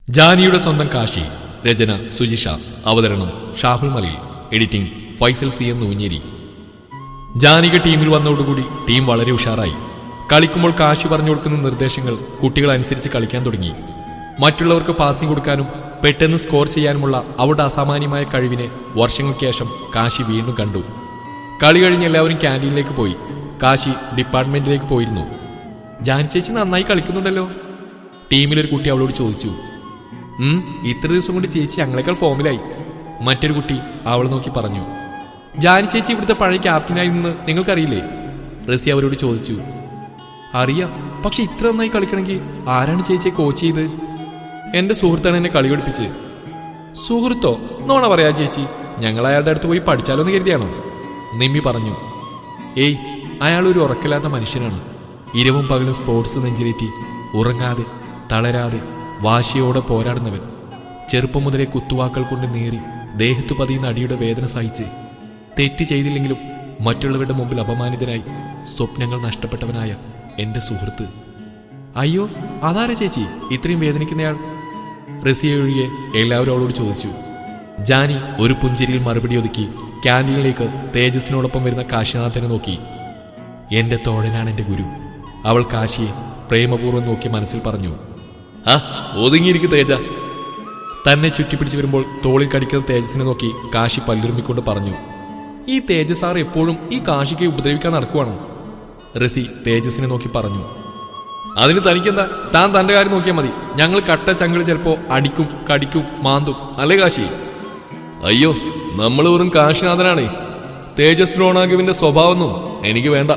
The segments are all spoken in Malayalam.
ജാനിയുടെ സ്വന്തം കാശി. രചന സുജിഷ. അവതരണം Shahul Malayil. Editing Faisal C M Noonjeri. Janika ടീമിൽ വന്നതോടുകൂടി ടീം വളരെ ഉഷാറായി. കളിക്കുമ്പോൾ കാശി പറഞ്ഞു കൊടുക്കുന്ന നിർദ്ദേശങ്ങൾ കുട്ടികൾ അനുസരിച്ച് കളിക്കാൻ തുടങ്ങി. മറ്റുള്ളവർക്ക് പാസിംഗ് കൊടുക്കാനും പെട്ടെന്ന് സ്കോർ ചെയ്യാനുമുള്ള അവരുടെ അസാമാന്യമായ കഴിവിനെ വർഷങ്ങൾക്ക് ശേഷം കാശി വീണ്ടും കണ്ടു. കളി കഴിഞ്ഞ് എല്ലാവരും ക്യാൻറ്റീനിലേക്ക് പോയി. കാശി ഡിപ്പാർട്ട്മെന്റിലേക്ക് പോയിരുന്നു. ജാനി ചേച്ചി നന്നായി കളിക്കുന്നുണ്ടല്ലോ, ടീമിലൊരു കുട്ടി അവളോട് ചോദിച്ചു. ഇത്ര ദിവസം കൊണ്ട് ചേച്ചി ഞങ്ങളെക്കാൾ ഫോമിലായി, മറ്റൊരു കുട്ടി അവളെ നോക്കി പറഞ്ഞു. ജാനി ചേച്ചി ഇവിടുത്തെ പഴയ ക്യാപ്റ്റനായിരുന്നെന്ന് നിങ്ങൾക്കറിയില്ലേ? റസി അവരോട് ചോദിച്ചു. അറിയാം, പക്ഷെ ഇത്ര നന്നായി കളിക്കണമെങ്കിൽ ആരാണ് ചേച്ചിയെ കോച്ച് ചെയ്ത്? എന്റെ സുഹൃത്താണ് എന്നെ കളി പഠിപ്പിച്ച്. സുഹൃത്തോ? നോണ പറയാ ചേച്ചി, ഞങ്ങൾ അയാളുടെ അടുത്ത് പോയി പഠിച്ചാലോ എന്ന് കരുതിയാണോ? നിമ്മി പറഞ്ഞു. ഏയ്, അയാൾ ഒരു ഉറക്കില്ലാത്ത മനുഷ്യനാണ്. ഇരവും പകലും സ്പോർട്സ് നെഞ്ചിലേറ്റി ഉറങ്ങാതെ തളരാതെ വാശിയോടെ പോരാടുന്നവൻ. ചെറുപ്പം മുതലേ കുത്തുവാക്കൾ കൊണ്ട് നേറി ദേഹത്തു പതിയുന്ന അടിയുടെ വേദന സഹിച്ച് തെറ്റ് ചെയ്തില്ലെങ്കിലും മറ്റുള്ളവരുടെ മുമ്പിൽ അപമാനിതനായി സ്വപ്നങ്ങൾ നഷ്ടപ്പെട്ടവനായ എന്റെ സുഹൃത്ത്. അയ്യോ, അതാരാ ചേച്ചി ഇത്രയും വേദനിക്കുന്നയാൾ? റസിയ ഒഴികെ എല്ലാവരും അവളോട് ചോദിച്ചു. ജാനി ഒരു പുഞ്ചിരിയിൽ മറുപടി ഒതുക്കി ക്യാൻറ്റീനിലേക്ക് തേജസ്സിനോടൊപ്പം വരുന്ന കാശിനാഥനെ നോക്കി. എന്റെ തോഴനാണ് എന്റെ ഗുരു, അവൾ കാശിയെ പ്രേമപൂർവ്വം നോക്കി മനസ്സിൽ പറഞ്ഞു. ഒതുങ്ങിയിരിക്കും തേജ. തന്നെ ചുറ്റിപ്പിടിച്ചു വരുമ്പോൾ തോളിൽ കടിക്കുന്ന തേജസ്സിനെ നോക്കി കാശി പല്ലിറുമ്മിക്കൊണ്ട് പറഞ്ഞു. ഈ തേജസ് സാർ എപ്പോഴും ഈ കാശിക്ക് ഉപദ്രവിക്കാൻ നടക്കുവാണോ? റസി തേജസ്സിനെ നോക്കി പറഞ്ഞു. അതിന് തനിക്കെന്താ? താൻ തന്റെ കാര്യം നോക്കിയാൽ മതി. ഞങ്ങൾ കട്ട ചങ്കിൾ ചിലപ്പോ അടിക്കും, കടിക്കും, മാന്തും, അല്ലേ കാശി? അയ്യോ, നമ്മൾ വെറും കാശിനാഥനാണേ. തേജസ് ദ്രോണാഗുവിന്റെ സ്വഭാവമൊന്നും എനിക്ക് വേണ്ട,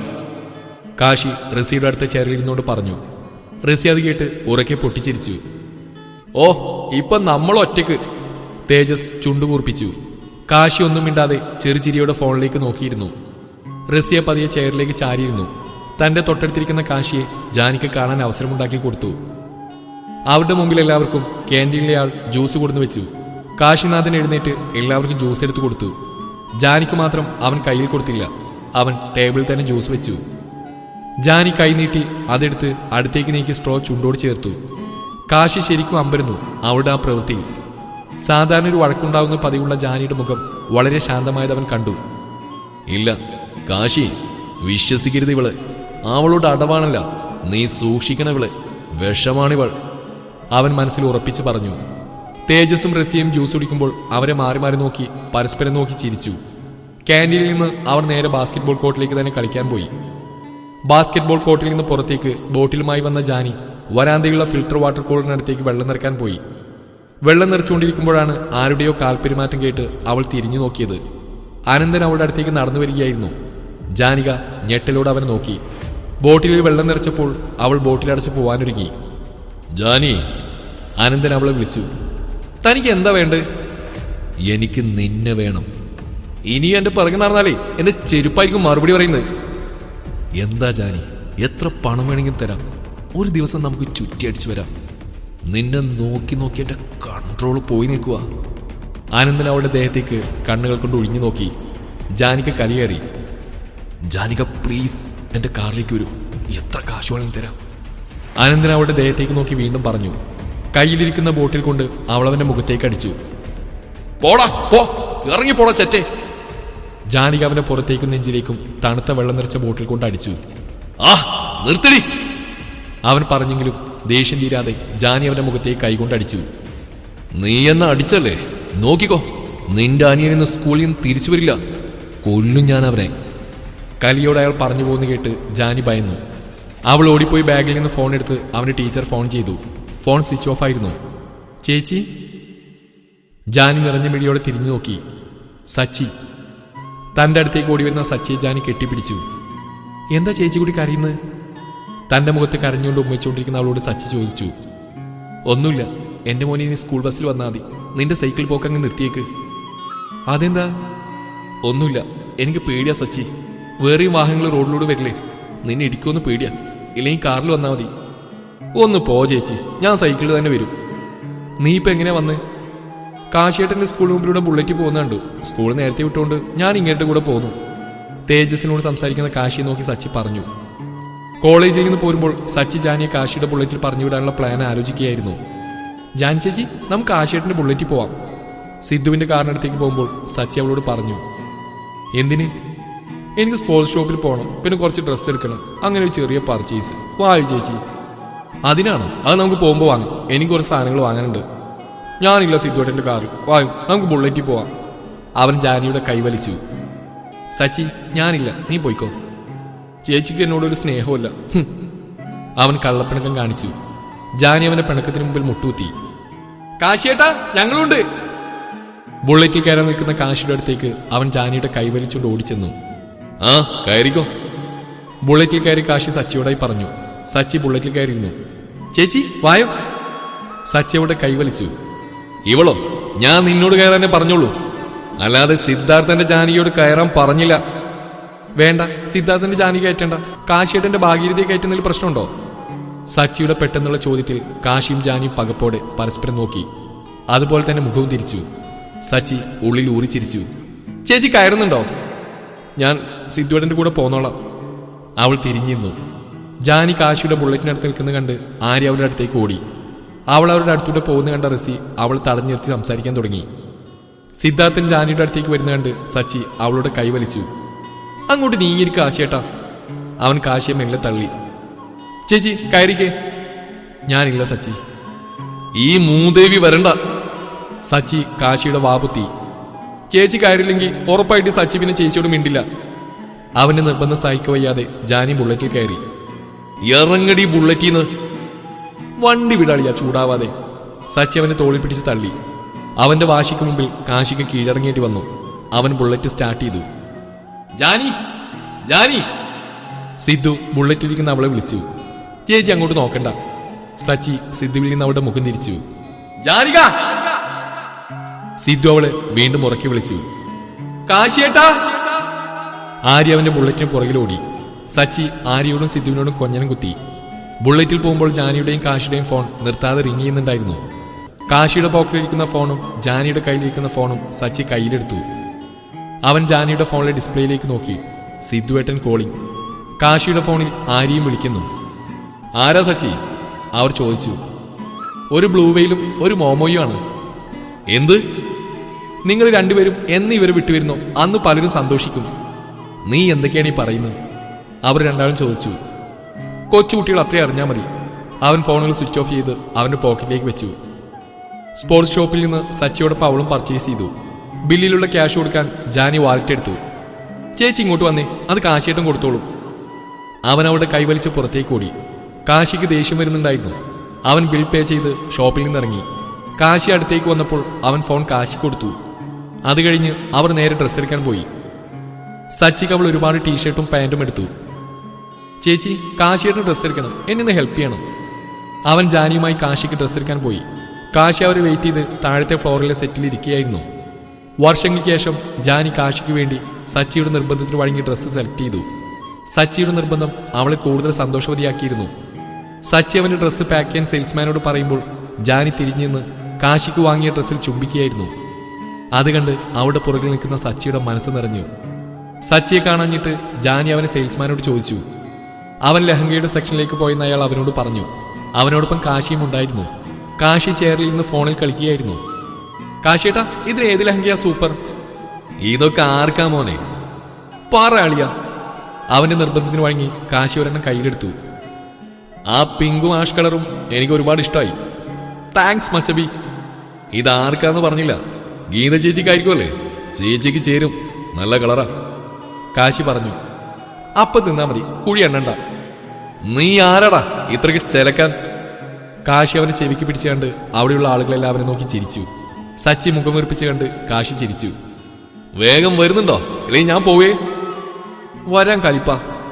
കാശി റസിയുടെ അടുത്ത ചേരലിരുന്നോട് പറഞ്ഞു. റസി അത് കേട്ട് ഉറക്കെ പൊട്ടിച്ചിരിച്ചു. ഓ, ഇപ്പൊ നമ്മൾ ഒറ്റക്ക്, തേജസ് ചുണ്ടുകൂർപ്പിച്ചു. കാശി ഒന്നും മിണ്ടാതെ ചെറുചിരിയോടെ ഫോണിലേക്ക് നോക്കിയിരുന്നു. റസിയ പതിയെ ചെയറിലേക്ക് ചാരിയിരുന്നു. തന്റെ തൊട്ടടുത്തിരിക്കുന്ന കാശിയെ ജാനിക്ക് കാണാൻ അവസരമുണ്ടാക്കി കൊടുത്തു. അവരുടെ മുമ്പിൽ എല്ലാവർക്കും ക്യാൻറ്റീനിലെ ആൾ ജ്യൂസ് കൊടുന്നു വെച്ചു. കാശിനാഥൻ എഴുന്നേറ്റ് എല്ലാവർക്കും ജ്യൂസ് എടുത്തു കൊടുത്തു. ജാനിക്ക് മാത്രം അവൻ കയ്യിൽ കൊടുത്തില്ല. അവൻ ടേബിളിൽ തന്നെ ജ്യൂസ് വെച്ചു. ജാനി കൈ നീട്ടി അതെടുത്ത് അടുത്തേക്ക് നീക്കി സ്ട്രോ ചുണ്ടോട് ചേർത്തു. കാശി ശരിക്കും അമ്പരുന്നു അവളുടെ ആ പ്രവൃത്തിയിൽ. സാധാരണ ഒരു വഴക്കുണ്ടാവുന്ന പതിവുള്ള ജാനിയുടെ മുഖം വളരെ ശാന്തമായതവൻ കണ്ടു. ഇല്ല കാശി, വിശ്വസിക്കരുത് ഇവള്. അവളോട് അടവാണല്ല, നീ സൂക്ഷിക്കണവള്, വിഷമാണിവൾ, അവൻ മനസ്സിൽ ഉറപ്പിച്ച് പറഞ്ഞു. തേജസ്സും റസിയും ജ്യൂസ് കുടിക്കുമ്പോൾ അവരെ മാറി മാറി നോക്കി പരസ്പരം നോക്കി ചിരിച്ചു. ക്യാൻറ്റീനിൽ നിന്ന് അവർ നേരെ ബാസ്കറ്റ്ബോൾ കോർട്ടിലേക്ക് തന്നെ കളിക്കാൻ പോയി. ബാസ്കറ്റ്ബോൾ കോർട്ടിൽ നിന്ന് പുറത്തേക്ക് ബോട്ടിലുമായി വന്ന ജാനി വരാന്തയുള്ള ഫിൽട്ടർ വാട്ടർ കൂളറിനടുത്തേക്ക് വെള്ളം നിറക്കാൻ പോയി. വെള്ളം നിറച്ചുകൊണ്ടിരിക്കുമ്പോഴാണ് ആരുടെയോ കാൽപ്പെരുമാറ്റം കേട്ട് അവൾ തിരിഞ്ഞു നോക്കിയത്. അനന്തൻ അവളുടെ അടുത്തേക്ക് നടന്നു വരികയായിരുന്നു. ജാനിക ഞെട്ടലോടെ അവനെ നോക്കി. ബോട്ടിലിൽ വെള്ളം നിറച്ചപ്പോൾ അവൾ ബോട്ടിലടച്ച് പോവാനൊരുങ്ങി. ജാനി, അനന്തൻ അവളെ വിളിച്ചു. തനിക്ക് എന്താ വേണ്ടത്? എനിക്ക് നിന്നെ വേണം. ഇനി എന്റെ പിറകെ നടന്നാലേ എന്റെ ചെരുപ്പായിരിക്കും മറുപടി പറയുന്നത്. എന്താ ജാനി, എത്ര പണം വേണമെങ്കിലും തരാം. ഒരു ദിവസം നമുക്ക് ചുറ്റിയടിച്ചു വരാം. നിന്നെ നോക്കി നോക്കി എന്റെ കൺട്രോൾ പോയി നിൽക്കുക. ആനന്ദൻ അവളുടെ ദേഹത്തേക്ക് കണ്ണുകൾ കൊണ്ട് ഒഴിഞ്ഞു നോക്കി. ജാനിക കലിയേറി. ജാനിക പ്ലീസ്, എന്റെ കാറിലേക്ക് വരൂ, എത്ര കാശ് വേണമെങ്കിലും തരാം. ആനന്ദൻ അവളുടെ ദേഹത്തേക്ക് നോക്കി വീണ്ടും പറഞ്ഞു. കയ്യിലിരിക്കുന്ന ബോട്ടിൽ കൊണ്ട് അവളവന്റെ മുഖത്തേക്ക് അടിച്ചു. പോടാ, പോ, ഇറങ്ങി പോടാ ചെറ്റേ. ജാനിക അവന്റെ പുറത്തേക്കും നെഞ്ചിലേക്കും തണുത്ത വെള്ളം നിറച്ച ബോട്ടിൽ കൊണ്ട് അടിച്ചു. നിർത്തടി, അവൻ പറഞ്ഞെങ്കിലും ദേഷ്യം തീരാതെ ജാനി അവന്റെ മുഖത്തേക്ക് കൈകൊണ്ടടിച്ചു. നീ എന്നാ അടിച്ചല്ലേ, നോക്കിക്കോ, നിന്റെ അനിയൻ ഇന്ന് സ്കൂളിൽ നിന്ന് തിരിച്ചു വരില്ല, കൊല്ലും ഞാൻ അവനെ. കലിയോട് അയാൾ പറഞ്ഞു പോകുന്ന കേട്ട് ജാനി ഭയന്നു. അവൾ ഓടിപ്പോയി ബാഗിൽ നിന്ന് ഫോൺ എടുത്ത് അവന്റെ ടീച്ചർ ഫോൺ ചെയ്തു. ഫോൺ സ്വിച്ച് ഓഫ് ആയിരുന്നു. ചേച്ചി. ജാനി നിറഞ്ഞ മിഴിയോടെ തിരിഞ്ഞു നോക്കി. സച്ചി. തന്റെ അടുത്തേക്ക് ഓടി വരുന്ന സച്ചിയെ ജാനി കെട്ടിപ്പിടിച്ചു. എന്താ ചേച്ചി കൂടി കരയുന്നത്? തന്റെ മുഖത്ത് കരഞ്ഞുകൊണ്ട് ഉമ്മയിച്ചുകൊണ്ടിരിക്കുന്ന അവളോട് സച്ചി ചോദിച്ചു. ഒന്നുമില്ല, എന്റെ മോനെ ഇനി സ്കൂൾ ബസ്സിൽ വന്നാൽ മതി, നിന്റെ സൈക്കിൾ പോക്കങ്ങ് നിർത്തിയേക്ക്. അതെന്താ? ഒന്നുമില്ല, എനിക്ക് പേടിയാ സച്ചി. വേറെയും വാഹനങ്ങൾ റോഡിലൂടെ വരില്ലേ, നിന്നെ ഇടിക്കുമെന്ന് പേടിയാ, ഇല്ലെങ്കിൽ കാറിൽ വന്നാൽ മതി. ഒന്ന് പോ ചേച്ചി, ഞാൻ സൈക്കിളിൽ തന്നെ വരും. നീ ഇപ്പൊ എങ്ങനെയാ വന്ന്? കാശിയേട്ടന്റെ സ്കൂൾ മുമ്പിലൂടെ ബുള്ളറ്റ് പോകുന്നുണ്ട്. സ്കൂൾ നേരത്തെ വിട്ടുകൊണ്ട് ഞാൻ ഇങ്ങോട്ട് കൂടെ പോന്നു. തേജസ്സിനോട് സംസാരിക്കുന്ന കാശിയെ നോക്കി സച്ചി പറഞ്ഞു. കോളേജിൽ നിന്ന് പോരുമ്പോൾ സച്ചി ജാനിയെ കാശിയുടെ ബുള്ളറ്റിൽ പറഞ്ഞു വിടാനുള്ള പ്ലാൻ ആലോചിക്കുകയായിരുന്നു. ജാനി ചേച്ചി, നമുക്ക് ആശേട്ടൻ്റെ ബുള്ളറ്റിൽ പോവാം. സിദ്ധുവിൻ്റെ കാറിനടുത്തേക്ക് പോകുമ്പോൾ സച്ചി അവളോട് പറഞ്ഞു. എന്തിന്? എനിക്ക് സ്പോർട്സ് ഷോപ്പിൽ പോകണം, പിന്നെ കുറച്ച് ഡ്രസ്സ് എടുക്കണം, അങ്ങനെ ഒരു ചെറിയ പർച്ചേസ്. വായു ചേച്ചി. അതിനാണ്, അത് നമുക്ക് പോകുമ്പോൾ വാങ്ങും. എനിക്ക് കുറച്ച് സാധനങ്ങൾ വാങ്ങാനുണ്ട്. ഞാനില്ല സിദ്ധുവേട്ടൻ്റെ കാറിൽ, വായു നമുക്ക് ബുള്ളറ്റിൽ പോവാം. അവൻ ജാനിയുടെ കൈവലിച്ചു. സച്ചി, ഞാനില്ല, നീ പോയിക്കോ. ചേച്ചിക്ക് എന്നോടൊരു സ്നേഹമില്ല. അവൻ കള്ളപ്പിണക്കം കാണിച്ചു. ജാനി അവന്റെ പിണക്കത്തിന് മുമ്പിൽ മുട്ടൂത്തി. കാശിയേട്ടാ, ഞങ്ങളുണ്ട്. ബുള്ളറ്റിൽ കയറാൻ നിൽക്കുന്ന കാശിയുടെ അടുത്തേക്ക് അവൻ ജാനിയുടെ കൈവലിച്ചുകൊണ്ട് ഓടിച്ചെന്നു. ആ, കയറിക്കോ. ബുള്ളറ്റിൽ കയറി കാശി സച്ചിയോടായി പറഞ്ഞു. സച്ചി ബുള്ളറ്റിൽ കയറിയിരുന്നു. ചേച്ചി വായോ. സച്ചി അവിടെ കൈവലിച്ചു. ഇവളോ? ഞാൻ നിന്നോട് കയറാനേ പറഞ്ഞോളൂ, അല്ലാതെ സിദ്ധാർത്ഥന്റെ ജാനിയോട് കയറാൻ പറഞ്ഞില്ല. വേണ്ട, സിദ്ധാർത്ഥന്റെ ജാനി കയറ്റണ്ട. കാശിയേട്ടന്റെ ഭാഗീരഥയെ കയറ്റുന്നതിൽ പ്രശ്നമുണ്ടോ? സച്ചിയുടെ പെട്ടെന്നുള്ള ചോദ്യത്തിൽ കാശിയും ജാനിയും പകപ്പോടെ പരസ്പരം നോക്കി. അതുപോലെ തന്നെ മുഖവും തിരിച്ചു. സച്ചി ഉള്ളിൽ ഊറിച്ചിരിച്ചു. ചേച്ചി കയറുന്നുണ്ടോ? ഞാൻ സിദ്ധുവേട്ടന്റെ കൂടെ പോന്നോളാം. അവൾ തിരിഞ്ഞിരുന്നു. ജാനി കാശിയുടെ ബുള്ളറ്റിനടുത്ത് നിൽക്കുന്ന കണ്ട് ആര്യ അവരുടെ അടുത്തേക്ക് ഓടി. അവൾ അവരുടെ അടുത്തൂടെ പോകുന്ന കണ്ട റസി അവൾ തടഞ്ഞു നിർത്തി സംസാരിക്കാൻ തുടങ്ങി. സിദ്ധാർത്ഥൻ ജാനിയുടെ അടുത്തേക്ക് വരുന്ന കണ്ട് സച്ചി അവളുടെ കൈവലിച്ചു. അങ്ങോട്ട് നീങ്ങിയിരിക്ക കാശിയേട്ടാ. അവൻ കാശിയെ മെല്ലെ തള്ളി. ചേച്ചി കയറിക്കേ. ഞാനില്ല സച്ചി. ഈ മൂദേവി വരണ്ട. സച്ചി കാശിയുടെ വാപുത്തി. ചേച്ചി കയറില്ലെങ്കിൽ ഉറപ്പായിട്ട് സച്ചി പിന്നെ ചേച്ചിയോട് മിണ്ടില്ല. അവന്റെ നിർബന്ധം സഹിക്കവയ്യാതെ ജാനി ബുള്ളറ്റിൽ കയറി. ഇറങ്ങടി ബുള്ളറ്റിന്ന്. വണ്ടി വിടാളിയാ ചൂടാവാതെ. സച്ചി അവനെ തോളിൽ പിടിച്ച് തള്ളി. അവന്റെ വാശിക്ക് മുമ്പിൽ കാശിക്ക് കീഴടങ്ങേണ്ടി വന്നു. അവൻ ബുള്ളറ്റ് സ്റ്റാർട്ട് ചെയ്തു. ജാനി, ജാനി. സിദ്ധു ബുള്ളറ്റിലിരിക്കുന്ന അവളെ വിളിച്ചു. ചേച്ചി അങ്ങോട്ട് നോക്കണ്ട. സച്ചി സിദ്ധുവിൽ നിന്ന് അവളുടെ മുഖം തിരിച്ചു. ജാനിക. സിദ്ധു അവളെ വീണ്ടും ഉറക്കി വിളിച്ചു. കാശിയേട്ടാ. ആര്യ അവന്റെ ബുള്ളറ്റിന് പുറകിലോടി. സച്ചി ആര്യയോടും സിദ്ധുവിനോടും കൊഞ്ഞനം കുത്തി. ബുള്ളറ്റിൽ പോകുമ്പോൾ ജാനിയുടെയും കാശിയുടെയും ഫോൺ നിർത്താതെ റിങ് ചെയ്യുന്നുണ്ടായിരുന്നു. കാശിയുടെ പോക്കറ്റിലിരിക്കുന്ന ഫോണും ജാനിയുടെ കയ്യിലിരിക്കുന്ന ഫോണും സച്ചി കയ്യിലെടുത്തു. അവൻ ജാനിയുടെ ഫോണിലെ ഡിസ്പ്ലേയിലേക്ക് നോക്കി. സിദ്ധുവേട്ടൻ കോളിംഗ്. കാശിയുടെ ഫോണിൽ ആര്യയും വിളിക്കുന്നു. ആരാ സച്ചി? അവർ ചോദിച്ചു. ഒരു ബ്ലൂ വെയിലും ഒരു മോമോയും ആണ്. എന്ത്? നിങ്ങൾ രണ്ടുപേരും എന്ന് ഇവരെ വിട്ടുവരുന്നോ അന്ന് പലരും സന്തോഷിക്കും. നീ എന്തൊക്കെയാണ് ഈ പറയുന്നത്? അവർ രണ്ടാളും ചോദിച്ചു. കൊച്ചുകുട്ടികൾ അത്രയും അറിഞ്ഞാൽ മതി. അവൻ ഫോണുകൾ സ്വിച്ച് ഓഫ് ചെയ്ത് അവന്റെ പോക്കറ്റിലേക്ക് വെച്ചു. സ്പോർട്സ് ഷോപ്പിൽ നിന്ന് സച്ചിയോടൊപ്പം അവളും പർച്ചേസ് ചെയ്തു. ബില്ലിലുള്ള ക്യാഷ് കൊടുക്കാൻ ജാനി വാലറ്റ് എടുത്തു. ചേച്ചി ഇങ്ങോട്ട് വന്നേ, അത് കാശിയേട്ടൻ കൊടുത്തോളൂ. അവൻ അവളുടെ കൈവലിച്ച് പുറത്തേക്ക് ഓടി. കാശിക്ക് ദേഷ്യം വരുന്നുണ്ടായിരുന്നു. അവൻ ബിൽ പേ ചെയ്ത് ഷോപ്പിൽ നിന്നിറങ്ങി. കാശി അടുത്തേക്ക് വന്നപ്പോൾ അവൻ ഫോൺ കാശി കൊടുത്തു. അത് കഴിഞ്ഞ് അവർ നേരെ ഡ്രസ്സ് എടുക്കാൻ പോയി. സച്ചിക്ക് അവൾ ഒരുപാട് ടീഷർട്ടും പാൻറ്റും എടുത്തു. ചേച്ചി, കാശിയേട്ടൻ ഡ്രസ്സ് എടുക്കണം, എന്നെ ഹെൽപ്പ് ചെയ്യണം. അവൻ ജാനിയുമായി കാശിക്ക് ഡ്രസ്സ് എടുക്കാൻ പോയി. കാശി അവരെ വെയിറ്റ് ചെയ്ത് താഴത്തെ ഫ്ലോറിലെ സെറ്റിൽ ഇരിക്കുകയായിരുന്നു. വർഷങ്ങൾക്ക് ശേഷം ജാനി കാശിക്ക് വേണ്ടി സച്ചിയുടെ നിർബന്ധത്തിന് വഴങ്ങി ഡ്രസ്സ് സെലക്ട് ചെയ്തു. സച്ചിയുടെ നിർബന്ധം അവളെ കൂടുതൽ സന്തോഷവതിയാക്കിയിരുന്നു. സച്ചി അവന്റെ ഡ്രസ്സ് പാക്ക് ചെയ്യാൻ സെയിൽസ്മാനോട് പറയുമ്പോൾ ജാനി തിരിഞ്ഞു നിന്ന് കാശിക്ക് വാങ്ങിയ ഡ്രസ്സിൽ ചുംബിക്കുകയായിരുന്നു. അത് കണ്ട് അവളുടെ പുറകിൽ നിൽക്കുന്ന സച്ചിയുടെ മനസ്സ് നിറഞ്ഞു. സച്ചിയെ കാണാഞ്ഞിട്ട് ജാനി അവനെ സെയിൽസ്മാനോട് ചോദിച്ചു. അവൻ ലഹങ്കയുടെ സെക്ഷനിലേക്ക് പോയെന്ന് അയാൾ അവനോട് പറഞ്ഞു. അവനോടൊപ്പം കാശിയും ഉണ്ടായിരുന്നു. കാശി ചെയറിൽ നിന്ന് ഫോണിൽ കളിക്കുകയായിരുന്നു. കാശിയേട്ടാ, ഇതിന് ഏത് ലഹങ്കയാ സൂപ്പർ? ഇതൊക്കെ ആർക്കാ മോനെ? പാറ ആളിയ. അവന്റെ നിർബന്ധത്തിന് വഴങ്ങി കാശി ഒരെണ്ണം കയ്യിലെടുത്തു. ആ പിങ്കും ആഷ് കളറും എനിക്ക് ഒരുപാട് ഇഷ്ടമായി. താങ്ക്സ് മച്ചബി. ഇതാർക്കാന്ന് പറഞ്ഞില്ല, ഗീത ചേച്ചിക്കായിരിക്കുമല്ലേ? ചേച്ചിക്ക് ചേരും, നല്ല കളറാ. കാശി പറഞ്ഞു. അപ്പൊ തിന്നാ മതി, കുഴി എണ്ണണ്ട. നീ ആരാടാ ഇത്രയ്ക്ക് ചെലക്കാൻ? കാശി അവനെ ചെവിക്ക് പിടിച്ചു കണ്ട് അവിടെയുള്ള ആളുകളെല്ലാം അവനെ നോക്കി ചിരിച്ചു. സച്ചി മുഖം വീർപ്പിച്ച് കണ്ട് കാശി ചിരിച്ചു. വേഗം വരുന്നുണ്ടോ, അല്ലെങ്കിൽ ഞാൻ പോവേ? വരാൻ കലിപ്പ.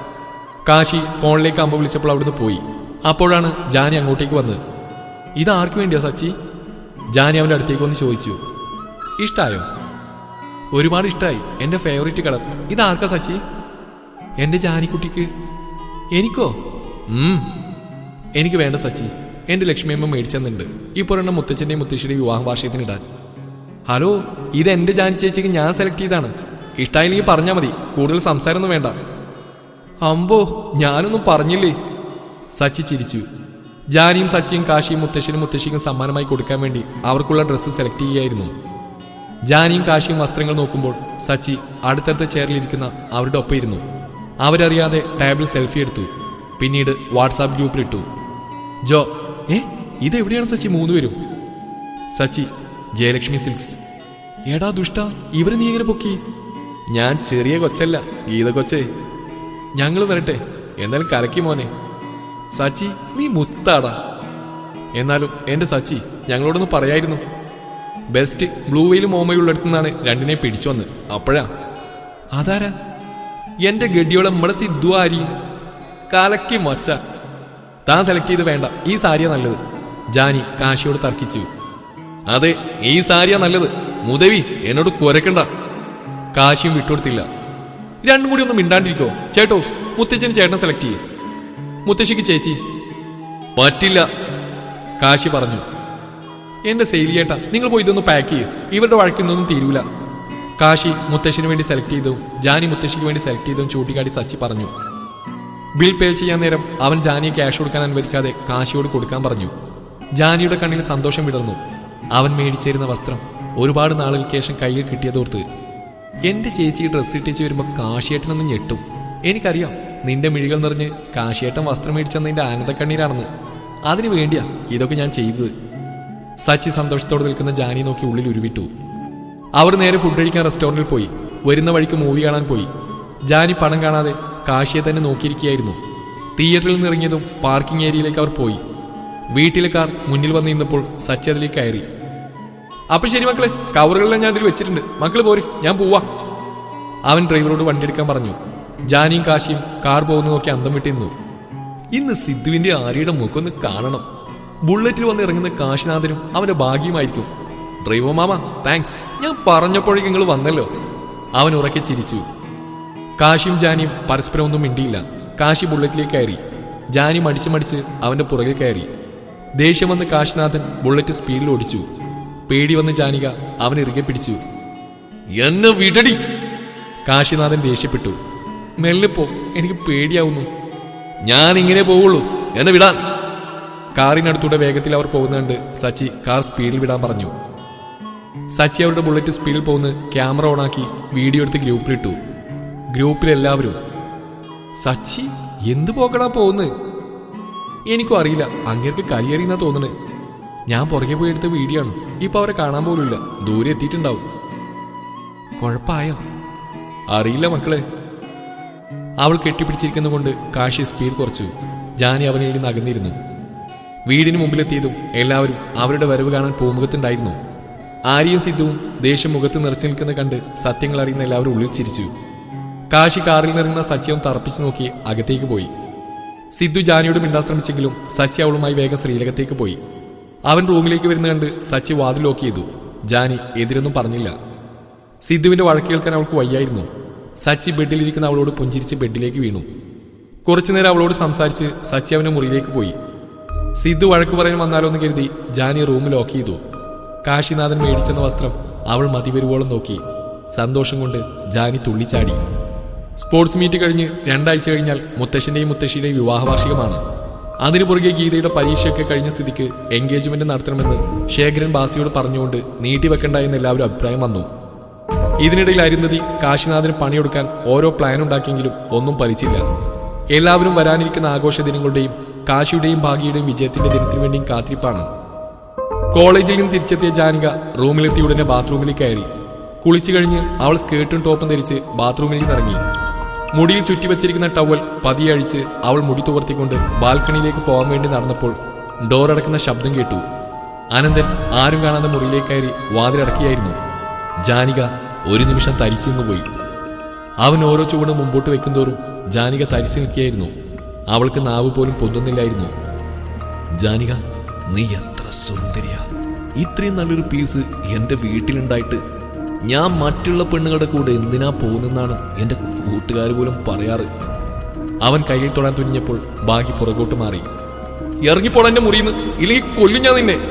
കാശി ഫോണിലേക്ക് അമ്മ വിളിച്ചപ്പോൾ അവിടുന്ന് പോയി. അപ്പോഴാണ് ജാനി അങ്ങോട്ടേക്ക് വന്നത്. ഇതാർക്ക് വേണ്ടിയാ സച്ചി? ജാനി അവന്റെ അടുത്തേക്ക് വന്ന് ചോദിച്ചു. ഇഷ്ടായോ? ഒരുപാട് ഇഷ്ടായി, എന്റെ ഫേവറേറ്റ് കളർ. ഇതാർക്കാ സച്ചി? എന്റെ ജാനിക്കുട്ടിക്ക്. എനിക്കോ? എനിക്ക് വേണ്ട സച്ചി, എന്റെ ലക്ഷ്മിയമ്മ മേടിച്ചെന്നുണ്ട്. ഇപ്പോൾ എണ്ണം മുത്തച്ഛന്റെയും മുത്തശ്ശിയുടെയും വിവാഹ വാർഷികത്തിനിടാൻ. ഹലോ, ഇത് എന്റെ ജാനി ചേച്ചിക്ക് ഞാൻ സെലക്ട് ചെയ്താണ്. ഇഷ്ടായില്ലെങ്കിൽ പറഞ്ഞാൽ മതി, കൂടുതൽ സംസാരമൊന്നും വേണ്ട. അമ്പോ, ഞാനൊന്നും പറഞ്ഞില്ലേ? സച്ചി ചിരിച്ചു. ജാനിയും സച്ചിയും കാശിയും മുത്തശ്ശനും മുത്തശ്ശിക്കും സമ്മാനമായി കൊടുക്കാൻ വേണ്ടി അവർക്കുള്ള ഡ്രസ്സ് സെലക്ട് ചെയ്യുകയായിരുന്നു. ജാനിയും കാശിയും വസ്ത്രങ്ങൾ നോക്കുമ്പോൾ സച്ചി അടുത്തടുത്ത ചെയറിലിരിക്കുന്ന അവരുടെ ഒപ്പം ഇരുന്നു. അവരറിയാതെ ടേബിൾ സെൽഫി എടുത്തു. പിന്നീട് വാട്സാപ്പ് ഗ്രൂപ്പിലിട്ടു. ജോ, ഇതെവിടെയാണ് സച്ചി 3 പേരും? സച്ചി, ജയലക്ഷ്മി സിൽക്സ്. എടാ ദുഷ്ട, ഇവര് നീ എങ്ങനെ പൊക്കി? ഞാൻ ചെറിയ കൊച്ചല്ല, ഗീത കൊച്ചേ. ഞങ്ങൾ വരട്ടെ, എന്നാലും കലക്കി മോനെ. സച്ചി, നീ മുത്താടാ. എന്നാലും എന്റെ സച്ചി, ഞങ്ങളോടൊന്ന് പറയായിരുന്നു. ബെസ്റ്റ് ബ്ലൂ വെയിലും ഓമയുള്ളടത്തുനിന്നാണ് രണ്ടിനെ പിടിച്ചു വന്ന്. അപ്പോഴാ. അതാരാ? എന്റെ ഗഡിയോളം നമ്മളെ സിദ്ധു ആരി. കലക്കി മൊച്ച. താൻ സെലക്ട് ചെയ്ത് വേണ്ട, ഈ സാരിയാ നല്ലത്. ജാനി കാശിയോട് തർക്കിച്ചു. അതെ, ഈ സാരിയാ നല്ലത്. മുതവി എന്നോട് കുരക്കണ്ട. കാശിയും വിട്ടുകൊടുത്തില്ല. രണ്ടും കൂടി ഒന്നും മിണ്ടാണ്ടിരിക്കോ? ചേട്ടോ, മുത്തച്ഛന് ചേട്ടനെ സെലക്ട് ചെയ്യും. മുത്തശ്ശിക്ക് ചേച്ചി. പറ്റില്ല, കാശി പറഞ്ഞു. എന്റെ സെയിലിയേട്ടാ, നിങ്ങൾ പോയി ഇതൊന്ന് പാക്ക് ചെയ്യും. ഇവരുടെ വഴക്കിന്നൊന്നും തീരൂല. കാശി മുത്തശ്ശിന് വേണ്ടി സെലക്ട് ചെയ്തതും ജാനി മുത്തശ്ശിക്ക് വേണ്ടി സെലക്ട് ചെയ്തതും ചൂണ്ടിക്കാട്ടി സച്ചി പറഞ്ഞു. ബിൽ പേ ചെയ്യാൻ നേരം അവൻ ജാനിയെ ക്യാഷ് കൊടുക്കാൻ അനുവദിക്കാതെ കാശിയോട് കൊടുക്കാൻ പറഞ്ഞു. ജാനിയുടെ കണ്ണിൽ സന്തോഷം വിടർന്നു. അവൻ മേടിച്ചേരുന്ന വസ്ത്രം ഒരുപാട് നാളുകൾക്ക് ശേഷം കയ്യിൽ കിട്ടിയതോർത്ത് എന്റെ ചേച്ചി ഡ്രസ്സ് ഇട്ടിച്ച് വരുമ്പോൾ കാശിയേട്ടനൊന്നും ഞെട്ടും. എനിക്കറിയാം നിന്റെ മിഴികൾ നിറഞ്ഞ് കാശിയേട്ടൻ വസ്ത്രം മേടിച്ചെന്നതിന്റെ ആനന്ദക്കണ്ണീരാണെന്ന്. അതിനു വേണ്ടിയാ ഇതൊക്കെ ഞാൻ ചെയ്തത്. സച്ചി സന്തോഷത്തോടെ നിൽക്കുന്ന ജാനി നോക്കി ഉള്ളിൽ ഉരുവിട്ടു. അവർ നേരെ ഫുഡ് കഴിക്കാൻ റെസ്റ്റോറന്റിൽ പോയി. വരുന്ന വഴിക്ക് മൂവി കാണാൻ പോയി. ജാനി പണം കാണാതെ കാശിയെ തന്നെ നോക്കിയിരിക്കുകയായിരുന്നു. തിയേറ്ററിൽ നിന്ന് ഇറങ്ങിയതും പാർക്കിംഗ് ഏരിയയിലേക്ക് അവർ പോയി. വീട്ടിലെ കാർ മുന്നിൽ വന്ന് നിന്നപ്പോൾ സച്ചി അതിലേക്ക് കയറി. അപ്പൊ ശരി മക്കളെ, കവറുകളെല്ലാം ഞാൻ അതിൽ വെച്ചിട്ടുണ്ട്. മക്കള് പോര്, ഞാൻ പോവാ. അവൻ ഡ്രൈവറോട് വണ്ടി എടുക്കാൻ പറഞ്ഞു. ജാനിയും കാശിയും കാർ പോകുന്ന നോക്കി അന്തം വിട്ടിരുന്നു. ഇന്ന് സിദ്ധുവിന്റെ ആര്യയുടെ മുഖമൊന്ന് കാണണം. ബുള്ളറ്റിൽ വന്ന് ഇറങ്ങുന്ന കാശിനാഥനും അവന്റെ ഭാഗ്യമായിരിക്കും. Driver mama, thanks. ഞാൻ പറഞ്ഞപ്പോഴേക്കും നിങ്ങൾ വന്നല്ലോ. അവൻ ഉറക്കെ ചിരിച്ചു. കാശിയും ജാനിയും പരസ്പരം ഒന്നും മിണ്ടിയില്ല. കാശി ബുള്ളറ്റിലേക്ക് കയറി. ജാനി മടിച്ച് അവന്റെ പുറകിൽ കയറി. ദേഷ്യം വന്ന് കാശിനാഥൻ ബുള്ളറ്റ് സ്പീഡിൽ ഓടിച്ചു. പേടി വന്ന് ജാനിക അവൻ ഇറുകെ പിടിച്ചു. എന്നെ വിടടി. കാശിനാഥൻ ദേഷ്യപ്പെട്ടു. മെല്ലെ പോ, എനിക്ക് പേടിയാവുന്നു. ഞാൻ ഇങ്ങനെ പോവുള്ളൂ, എന്നെ വിടാൻ. കാറിനടുത്തൂടെ വേഗത്തിൽ അവർ പോകുന്നുണ്ട്. സച്ചി കാർ സ്പീഡിൽ വിടാൻ പറഞ്ഞു. സച്ചി അവരുടെ ബുള്ളറ്റ് സ്പീഡിൽ പോകുന്ന ക്യാമറ ഓണാക്കി വീഡിയോ എടുത്ത് ഗ്രൂപ്പിലിട്ടു. ഗ്രൂപ്പിലെല്ലാവരും സച്ചി എന്ത് പോക്കടാ പോകുന്നത്? എനിക്കും അറിയില്ല, അങ്ങേർക്ക് കരിയറിയെന്നാ തോന്നുന്നത്. ഞാൻ പുറകെ പോയി എടുത്ത വീഡിയോ ആണ്. ഇപ്പൊ അവരെ കാണാൻ പോലുമില്ല, ദൂരെ എത്തിയിട്ടുണ്ടാവും. കുഴപ്പമായോ? അറിയില്ല മക്കളെ. അവൾ കെട്ടിപ്പിടിച്ചിരിക്കുന്നതുകൊണ്ട് കാശി സ്പീഡ് കുറച്ചു. ജാനി അവനിൽ നിന്ന് അകന്നിരുന്നു. വീടിന് മുമ്പിലെത്തിയതും എല്ലാവരും അവരുടെ വരവ് കാണാൻ പൂമുഖത്തുണ്ടായിരുന്നു. ആര്യയും സിദ്ധുവും ദേഷ്യം മുഖത്ത് നിറച്ചു നിൽക്കുന്ന കണ്ട് സത്യങ്ങൾ അറിയുന്ന എല്ലാവരും ഉള്ളിൽ ചിരിച്ചു. കാശി കാറിൽ നിറങ്ങുന്ന സച്ചിയും തറപ്പിച്ചു നോക്കി അകത്തേക്ക് പോയി. സിദ്ധു ജാനിയോട് മിണ്ടാൻ ശ്രമിച്ചെങ്കിലും സച്ചി അവളുമായി വേഗം ശ്രീലകത്തേക്ക് പോയി. അവൻ റൂമിലേക്ക് വരുന്ന കണ്ട് സച്ചി വാതിൽ ലോക്ക് ചെയ്തു. ജാനി എതിരൊന്നും പറഞ്ഞില്ല. സിദ്ധുവിന്റെ വഴക്ക് കേൾക്കാൻ അവൾക്ക് വയ്യായിരുന്നു. സച്ചി ബെഡിലിരിക്കുന്ന അവളോട് പുഞ്ചിരിച്ച് ബെഡിലേക്ക് വീണു. കുറച്ചുനേരം അവളോട് സംസാരിച്ച് സച്ചി അവന്റെ മുറിയിലേക്ക് പോയി. സിദ്ധു വഴക്ക് പറയാൻ വന്നാലോ എന്ന് കരുതി ജാനി റൂം ലോക്ക് ചെയ്തു. കാശിനാഥൻ മേടിച്ചെന്ന വസ്ത്രം അവൾ മതിവരുവോളം നോക്കി. സന്തോഷം കൊണ്ട് ജാനി തുള്ളിച്ചാടി. സ്പോർട്സ് മീറ്റ് കഴിഞ്ഞ് 2 ആഴ്ച കഴിഞ്ഞാൽ മുത്തശ്ശന്റെയും മുത്തശ്ശിയുടെയും വിവാഹ വാർഷികമാണ്. അതിനു പുറകെ ഗീതയുടെ പരീക്ഷയൊക്കെ കഴിഞ്ഞ സ്ഥിതിക്ക് എൻഗേജ്മെന്റ് നടത്തണമെന്ന് ശേഖരൻ ബാസിയോട് പറഞ്ഞുകൊണ്ട് നീട്ടിവെക്കണ്ട എന്ന് എല്ലാവരും അഭിപ്രായം വന്നു. ഇതിനിടയിൽ അരുന്ധതി കാശിനാഥന് പണിയെടുക്കാൻ ഓരോ പ്ലാൻ ഉണ്ടാക്കിയെങ്കിലും ഒന്നും ഫലിച്ചില്ല. എല്ലാവരും വരാനിരിക്കുന്ന ആഘോഷ ദിനങ്ങളുടെയും കാശിയുടെയും ഭാഗ്യയുടെയും വിജയത്തിന്റെ ദിനത്തിനു വേണ്ടിയും കാത്തിരിപ്പാണ്. കോളേജിൽ നിന്ന് തിരിച്ചെത്തിയ ജാനിക റൂമിലെത്തി ഉടനെ ബാത്റൂമിലേക്ക് കയറി. കുളിച്ചു കഴിഞ്ഞ് അവൾ സ്കേർട്ടും ടോപ്പും ധരിച്ച് ബാത്റൂമിൽ നിന്നിറങ്ങി. മുടിയിൽ ചുറ്റിവച്ചിരിക്കുന്ന ടവൽ പതിയെ അഴിച്ച് അവൾ മുടി തുവർത്തിക്കൊണ്ട് ബാൽക്കണിയിലേക്ക് പോകാൻ വേണ്ടി നടന്നപ്പോൾ ഡോറടക്കുന്ന ശബ്ദം കേട്ടു. അനന്തൻ ആരും കാണാതെ മുറിയിലേക്ക് കയറി വാതിലടക്കിയായിരുന്നു. ജാനിക ഒരു നിമിഷം തരിച്ചു നിന്നുപോയി. അവൻ ഓരോ ചുവടും മുമ്പോട്ട് വെക്കുന്തോറും ജാനിക തരിച്ചു നിൽക്കുകയായിരുന്നു. അവൾക്ക് നാവ് പോലും പൊന്തുന്നില്ലായിരുന്നു. ജാനിക, നീ എത്ര സുന്ദരിയാ! ഇത്രയും നല്ലൊരു പീസ് എന്റെ വീട്ടിലുണ്ടായിട്ട് ഞാൻ മറ്റുള്ള പെണ്ണുങ്ങളുടെ കൂടെ എന്തിനാ പോകുന്നെന്നാണ് എന്റെ കൂട്ടുകാർ പോലും പറയാറ്. അവൻ കയ്യിൽ തൊടാൻ തുനിഞ്ഞപ്പോൾ ബാഗി പുറകോട്ട് മാറി. ഇറങ്ങിപ്പോടാ എന്റെ മുറിയുന്നു, ഇല്ലെങ്കിൽ കൊല്ലും ഞാൻ നിന്നെ.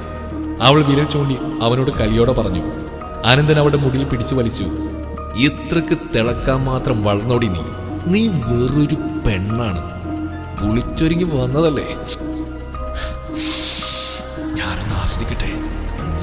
അവൾ വിരൽ ചൂണ്ടി അവനോട് കലിയോടെ പറഞ്ഞു. അനന്തൻ അവളുടെ മുടിയിൽ പിടിച്ചു വലിച്ചു. ഇത്രക്ക് തിളക്കാൻ മാത്രം വളർന്നോടി നീ. നീ വെറൊരു പെണ്ണാണ്. കുളിച്ചൊരുങ്ങി വന്നതല്ലേ?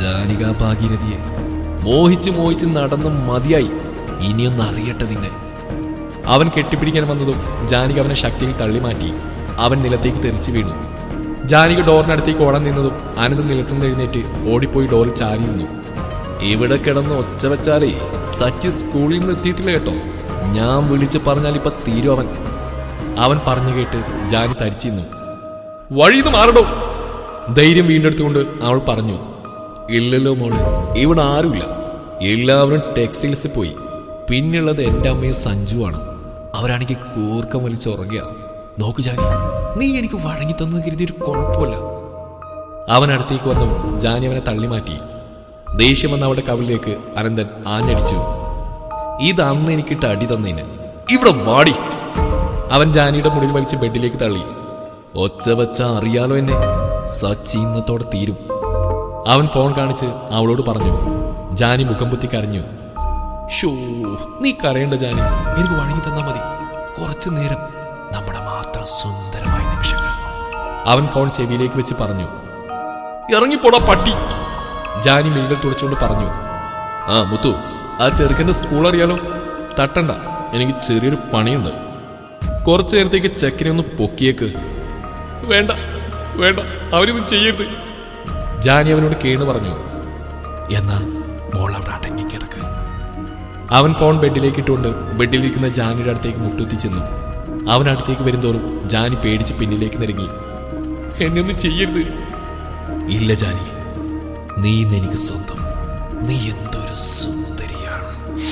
ജാനിക ഭാഗീരഥിയെ മോഹിച്ച് മോഹിച്ച് നടന്ന് മതിയായി. ഇനിയൊന്ന് അറിയട്ടെ നിന്നെ. അവൻ കെട്ടിപ്പിടിക്കാൻ വന്നതും ജാനിക അവനെ ശക്തിയിൽ തള്ളി മാറ്റി. അവൻ നിലത്തേക്ക് തെറിച്ചു വീണു. ജാനിക ഡോറിനടുത്തേക്ക് ഓടാൻ നിന്നതും ആനന്ദ് നിലത്തുനിന്ന് എഴുന്നേറ്റ് ഓടിപ്പോയി ഡോറിൽ ചാരി നിന്നു. ഇവിടെ കിടന്ന് ഒച്ച വെച്ചാലേ സച്ചി സ്കൂളിൽ നിന്ന് എത്തിയിട്ടില്ല കേട്ടോ. ഞാൻ വിളിച്ച് പറഞ്ഞാൽ ഇപ്പൊ തീരും അവൻ. അവൻ പറഞ്ഞു കേട്ട് ജാനി തരിച്ചിരുന്നു. വഴിന്ന് മാറടോ. ധൈര്യം വീണ്ടെടുത്തുകൊണ്ട് അവൾ പറഞ്ഞു. ഇല്ലല്ലോ മോള്, ഇവിടെ ആരുമില്ല. എല്ലാവരും ടെക്സ്റ്റൈൽസിൽ പോയി. പിന്നുള്ളത് എൻ്റെ അമ്മയും സഞ്ജുവാണ്. അവരാണെങ്കിൽ കൂർക്കം വലിച്ചുറങ്ങുക. നോക്കു ജാനി, നീ എനിക്ക് വഴങ്ങി തന്നു കരുതി ഒരു കുഴപ്പമില്ല. അവൻ അടുത്തേക്ക് വന്നു ജാനി അവനെ തള്ളി മാറ്റി. ദേഷ്യം വന്ന അവളുടെ കവിളിലേക്ക് അനന്തൻ ആഞ്ഞടിച്ചു. ഇതന്ന് എനിക്കിട്ട് അടി തന്നതിന് ഇവിടെ വാടി. അവൻ ജാനിയുടെ മുടിയിൽ വലിച്ച് ബെഡിലേക്ക് തള്ളി. ഒച്ച വെച്ച അറിയാലോ എന്നെ, സച്ചി ഇന്നത്തോടെ തീരും. അവൻ ഫോൺ കാണിച്ച് അവളോട് പറഞ്ഞു. ജാനി മുഖം പൊത്തി കരഞ്ഞു. ഷോ, നീ കരയേണ്ട ജാനി, എനിക്ക് വഴങ്ങി തന്നാ മതി. കുറച്ചു നേരം നമ്മുടെ മാത്രം സുന്ദരമായ നിമിഷങ്ങൾ. അവൻ ഫോൺ ചെവിയിലേക്ക് വെച്ച് പറഞ്ഞു. ഇറങ്ങിപ്പോടാ പട്ടി. ജാനി മിഴികൾ തുടച്ചുകൊണ്ട് പറഞ്ഞു. ആ മുത്തു, ആ ചെറുക്കൻ്റെ സ്കൂൾ അറിയാലോ? തട്ടണ്ട, എനിക്ക് ചെറിയൊരു പണിയുണ്ട്. കുറച്ചു നേരത്തേക്ക് ചെക്കനെ ഒന്ന് പൊക്കിയേക്ക്. വേണ്ട വേണ്ട, അവരിത് ചെയ്യരുത്. ജാനി അവനോട് കേണ് പറഞ്ഞു. എന്നാ മോൾ അവിടെ അടങ്ങിക്കിടക്ക്. അവൻ ഫോൺ ബെഡിലേക്ക് ഇട്ടുകൊണ്ട് ബെഡിലിരിക്കുന്ന ജാനിയുടെ അടുത്തേക്ക് മുട്ടുത്തി ചെന്നു. അവൻ അടുത്തേക്ക് വരുന്തോറും ജാനി പേടിച്ച് പിന്നിലേക്ക് നിരങ്ങി. എന്നെ ഒന്നും ചെയ്യരുത്. ഇല്ല ജാനി, നീ ഇന്നെനിക്ക് സ്വന്തം. നീ എന്തൊരു സുന്ദരിയാണ്.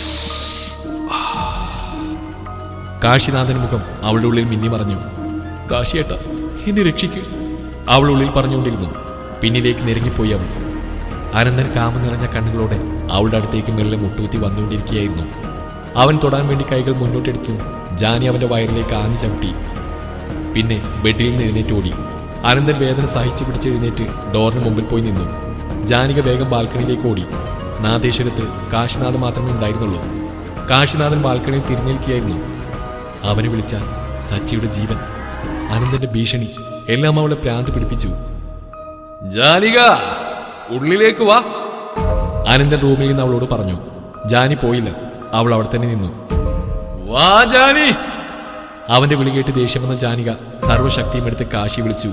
കാശിനാഥൻ മുഖം അവളുടെ ഉള്ളിൽ മിന്നി പറഞ്ഞു. കാശിയേട്ട, എന്നെ രക്ഷിക്ക്. അവളുള്ളിൽ പറഞ്ഞുകൊണ്ടിരുന്നു. പിന്നിലേക്ക് നിരങ്ങിപ്പോയി അവൾ. അനന്തൻ കാമം നിറഞ്ഞ കണ്ണുകളോടെ അവളുടെ അടുത്തേക്ക് മെല്ലെ മുട്ടൂത്തി വന്നുകൊണ്ടിരിക്കുകയായിരുന്നു. അവൻ തൊടാൻ വേണ്ടി കൈകൾ മുന്നോട്ടെടുത്തു. ജാനി അവന്റെ വയറിലേക്ക് ആഞ്ഞു ചവിട്ടി. പിന്നെ ബെഡിൽ നിന്ന് എഴുന്നേറ്റ് ഓടി. അനന്തൻ വേദന സഹിച്ചു പിടിച്ച് എഴുന്നേറ്റ് ഡോറിന് മുമ്പിൽ പോയി നിന്നു. ജാനിക വേഗം ബാൽക്കണിയിലേക്ക് ഓടി. നാദേശ്വരത്ത് കാശിനാഥൻ മാത്രമേ ഉണ്ടായിരുന്നുള്ളൂ. കാശിനാഥൻ ബാൽക്കണിയിൽ തിരിഞ്ഞേൽക്കുകയായിരുന്നു. അവനെ വിളിച്ചാൽ സച്ചിയുടെ ജീവൻ, അനന്തന്റെ ഭീഷണി എല്ലാം അവളെ പ്രാന്ത് പിടിപ്പിച്ചു. ജാനിക, ഉള്ളിലേക്ക് വാ. അനന്തൻ റൂമിൽ നിന്ന് അവളോട് പറഞ്ഞു. ജാനി പോയില്ല. അവൾ അവിടെ തന്നെ നിന്നു. വാ ജാനി. അവന്റെ വിളി കേട്ട് ദേഷ്യം വന്ന ജാനിക സർവശക്തിയും എടുത്ത് കാശി വിളിച്ചു.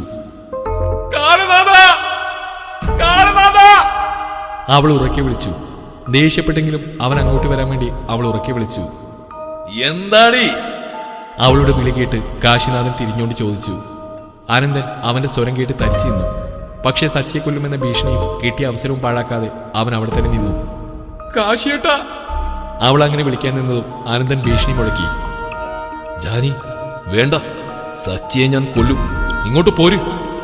അവൾ ഉറക്കെ വിളിച്ചു. ദേഷ്യപ്പെട്ടെങ്കിലും അവൻ അങ്ങോട്ട് വരാൻ വേണ്ടി അവൾ ഉറക്കെ വിളിച്ചു. എന്താടി? അവളുടെ വിളി കേട്ട് കാശിനാഥൻ തിരിഞ്ഞുകൊണ്ട് ചോദിച്ചു. അനന്തൻ അവന്റെ സ്വരം കേട്ട് തരിച്ചു നിന്നു. പക്ഷേ സച്ചിയെ കൊല്ലുമെന്ന ഭീഷണിയും കിട്ടിയ അവസരവും പാഴാക്കാതെ അവൻ അവിടെ തന്നെ നിന്നു. കാശിയേട്ടാ. അവൾ അങ്ങനെ വിളിക്കാൻ നിന്നതും അനന്തൻ ഭീഷണി മുഴക്കി. ജാനി, വേണ്ട, സച്ചിയെ ഞാൻ കൊല്ലും. ഇങ്ങോട്ട് പോര്.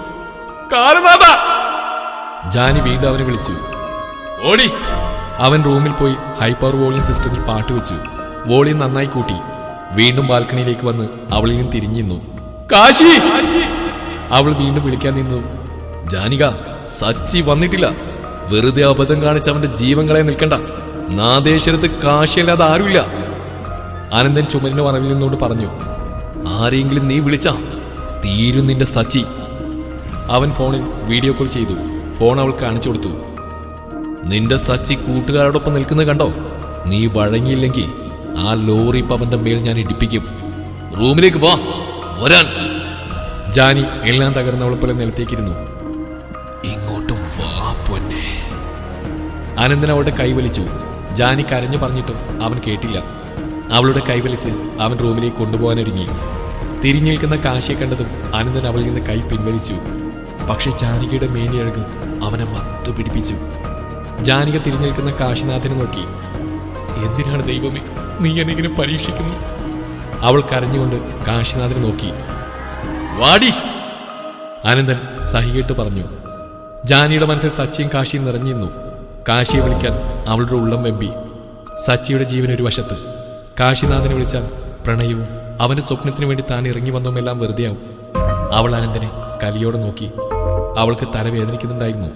ജാനി വീണ്ടും അവനെ വിളിച്ചു. ഓടി. അവൻ റൂമിൽ പോയി ഹൈപ്പർ വോളിയം സിസ്റ്റത്തിൽ പാട്ട് വെച്ചു. വോളിയം നന്നായി കൂട്ടി. വീണ്ടും ബാൽക്കണിയിലേക്ക് വന്ന് അവളിൽ നിന്ന് തിരിഞ്ഞു നിന്നു. കാശി. അവൾ വീണ്ടും വിളിക്കാൻ നിന്നു. ജാനിക, സച്ചി വന്നിട്ടില്ല. വെറുതെ അബദ്ധം കാണിച്ച് അവന്റെ ജീവൻ കളയാൻ നിൽക്കണ്ട. നാദേശ്വരത്ത് കാശിയല്ലാതെ ആരുമില്ല. അനന്തൻ ചുമരിന്റെ മറവിൽ നിന്നോട് പറഞ്ഞു. ആരെങ്കിലും നീ വിളിച്ചാ തീരും നിന്റെ സച്ചി. അവൻ ഫോണിൽ വീഡിയോ കോൾ ചെയ്തു. ഫോൺ അവൾ കാണിച്ചു കൊടുത്തു. നിന്റെ സച്ചി കൂട്ടുകാരോടൊപ്പം നിൽക്കുന്നത് കണ്ടോ? നീ വഴങ്ങിയില്ലെങ്കിൽ ആ ലോറി ഇപ്പൊ അവന്റെ മേൽ ഞാൻ ഇടിപ്പിക്കും. റൂമിലേക്ക് വാ. വരാൻ. ജാനി എല്ലാം തകർന്നവളെ പോലെ നിലത്തേക്കിരുന്നു. ഇങ്ങോട്ട് വാ പൊന്നെ. അനന്തൻ അവളുടെ കൈവലിച്ചു. ജാനി കരഞ്ഞു പറഞ്ഞിട്ടും അവൻ കേട്ടില്ല. അവളുടെ കൈവലിച്ച് അവൻ റൂമിലേക്ക് കൊണ്ടുപോകാനൊരുങ്ങി. തിരിഞ്ഞു നിൽക്കുന്ന കാശിയെ കണ്ടതും അനന്തൻ അവളിൽ നിന്ന് കൈ പിൻവലിച്ചു. പക്ഷെ ജാനകിയുടെ മേനിയഴക് അവനെ മത്തു പിടിപ്പിച്ചു. ജാനിക തിരിഞ്ഞു നിൽക്കുന്ന കാശിനാഥനെ നോക്കി. എന്തിനാണ് ദൈവമേ നീ എന്നെ പരീക്ഷിക്കുന്നു? അവൾ കരഞ്ഞുകൊണ്ട് കാശിനാഥനെ നോക്കി. വാടി. അനന്തൻ സഹികെട്ട് പറഞ്ഞു. ജാനിയുടെ മനസ്സിൽ സച്ചിയും കാശിയും നിറഞ്ഞിരുന്നു. കാശിയെ വിളിക്കാൻ അവളുടെ ഉള്ളം വെമ്പി. സച്ചിയുടെ ജീവൻ ഒരു വശത്ത്. കാശിനാഥനെ വിളിച്ചാൽ പ്രണയവും അവന്റെ സ്വപ്നത്തിനു വേണ്ടി താൻ ഇറങ്ങി വന്നതുമെല്ലാം വെറുതെയാവും. അവൾ അനന്തനെ കലിയോടെ നോക്കി. അവൾക്ക് തലവേദനിക്കുന്നുണ്ടായിരുന്നു.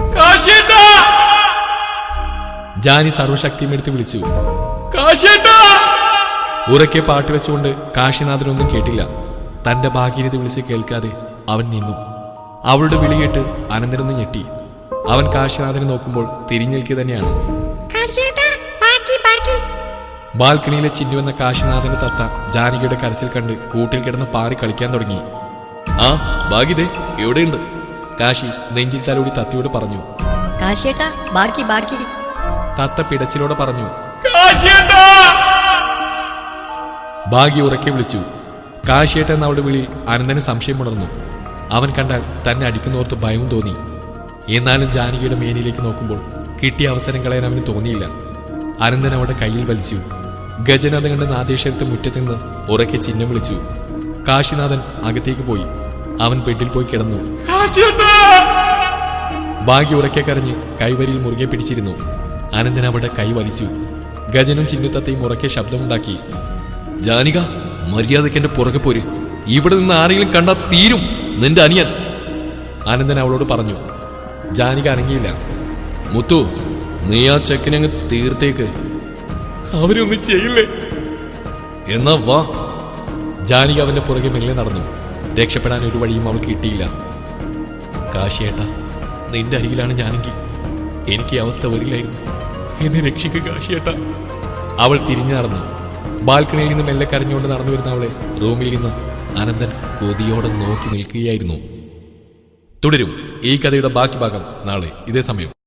ജാനി സർവശക്തിയും എടുത്ത് വിളിച്ചു. ഉറക്കെ പാട്ട് വെച്ചുകൊണ്ട് കാശിനാഥനൊന്നും കേട്ടില്ല. തന്റെ ഭാഗീരഥ വിളിച്ച് കേൾക്കാതെ അവൻ നിന്നു. അവളുടെ വിളി കേട്ട് അനന്തനൊന്ന് ഞെട്ടി. അവൻ കാശിനാഥനെ നോക്കുമ്പോൾ തിരിഞ്ഞേൽക്കുക തന്നെയാണ്. ബാൽക്കണിയിലെ ചിന്നുവെന്ന കാശിനാഥന്റെ തത്ത ജാനകിയുടെ കരച്ചിൽ കണ്ട് കൂട്ടിൽ കിടന്ന് പാറി കളിക്കാൻ തുടങ്ങി. ആ ഭാഗ്യതേ എവിടെയുണ്ട്? കാശി നെഞ്ചിൽ തലോടി തത്തയോട് പറഞ്ഞു. തത്ത പിടച്ചിലോടെ പറഞ്ഞു. ഭാഗ്യ ഉറക്കെ വിളിച്ചു. കാശിയേട്ട എന്നവളുടെ വിളിയിൽ അനന്തന് സംശയം ഉണർന്നു. അവൻ കണ്ടാൽ തന്നെ അടിക്കുന്നോർത്ത് ഭയവും തോന്നി. എന്നാലും ജാനകിയുടെ മേനിലേക്ക് നോക്കുമ്പോൾ കിട്ടിയ അവസരം കളയാൻ അവന് തോന്നിയില്ല. അനന്തൻ അവളുടെ കയ്യിൽ വലിച്ചു. ഗജനാഥൻ കണ്ട നാദേശ്വരത്തെ മുറ്റത്ത് നിന്ന് ഉറക്കെ ചിഹ്നം വിളിച്ചു. കാശിനാഥൻ അകത്തേക്ക് പോയി. അവൻ ബെഡിൽ പോയി കിടന്നു. ഭാഗ്യ ഉറക്കെ കരഞ്ഞ് കൈവരിയിൽ മുറുകെ പിടിച്ചിരുന്നു. അനന്തൻ അവളുടെ കൈ വലിച്ചു. ഗജനും ചിന്നുത്തത്തെയും ഉറക്കെ ശബ്ദമുണ്ടാക്കി. ജാനിക, മര്യാദയ്ക്ക് എന്റെ പുറകെ പോര്. ഇവിടെ നിന്ന് ആരെങ്കിലും കണ്ടാ തീരും നിന്റെ അനിയൻ. അനന്തൻ അവളോട് പറഞ്ഞു. ജാനിക അനങ്ങിയില്ല. മുത്തു, നീ ആ ചെക്കനങ്ങ് തീർത്തേക്ക്. അവരൊന്നും ചെയ്യില്ലേ? എന്നാ വാ. ജാനിക അവന്റെ പുറകെ മെല്ലെ നടന്നു. രക്ഷപ്പെടാൻ ഒരു വഴിയും അവൾക്ക് കിട്ടിയില്ല. കാശിയേട്ട, നിന്റെ അരികിലാണ് ഞാനെങ്കിൽ എനിക്ക് ഈ അവസ്ഥ വരില്ലായിരുന്നു. എന്നെ രക്ഷിക്കുക കാശിയേട്ട. അവൾ തിരിഞ്ഞു നടന്നു. ബാൽക്കണിയിൽ നിന്ന് മെല്ലെ കരഞ്ഞുകൊണ്ട് നടന്നു വരുന്ന അവളെ റൂമിൽ നിന്ന് അനന്തൻ കൊതിയോടെ നോക്കി നിൽക്കുകയായിരുന്നു. തുടരും ഈ കഥയുടെ ബാക്കി ഭാഗം നാളെ ഇതേ സമയം.